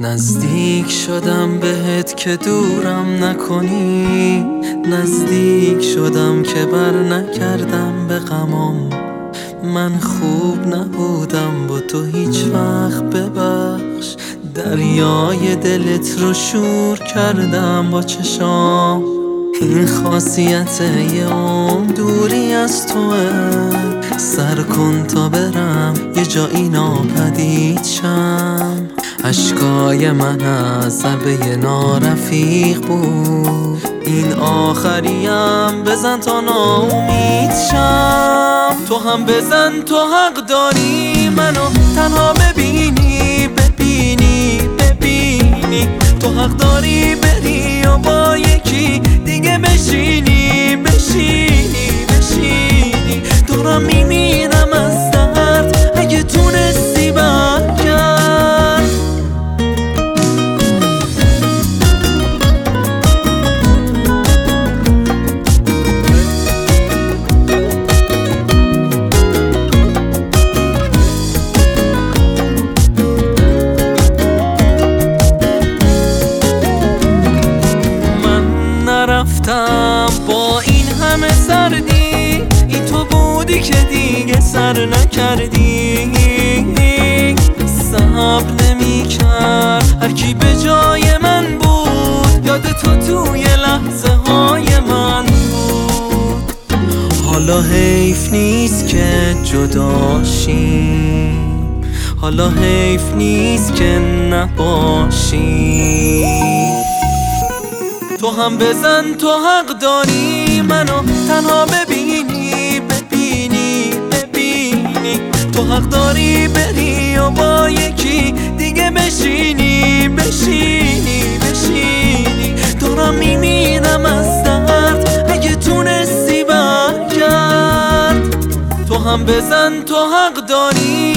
نزدیک شدم بهت که دورم نکنی، نزدیک شدم که بر نکردم به غمام. من خوب نبودم با تو هیچ وقت، ببخش. دریای دلت رو شور کردم با چشام. این خاصیت یه عمر دوری از توه. سر کن تا برم یه جایی ناپدید شم. اشکای من از ضربه نارفیق بود، این آخریم بزن تا ناامید شم. تو هم بزن، تو حق داری منو تنها ببینی، ببینی ببینی. تو حق داری بری و با یکی دیگه بشینی، بشینی بشینی. دارم میمیرم از درد، اگه تونستی برگرد. رفتم با این همه سردی، این تو بودی که دیگه سر نکردی. صبر نمی کرد هر کی به جای من بود، یاد تو توی لحظه های من بود. حالا حیف نیست که جداشیم، حالا حیف نیست که نباشیم. تو هم بزن، تو حق داری منو تنها ببینی، ببینی ببینی. تو حق داری بری و با یکی دیگه بشینی، بشینی بشینی. دارم میمیرم از درد، اگه تونستی برگرد. تو هم بزن، تو حق داری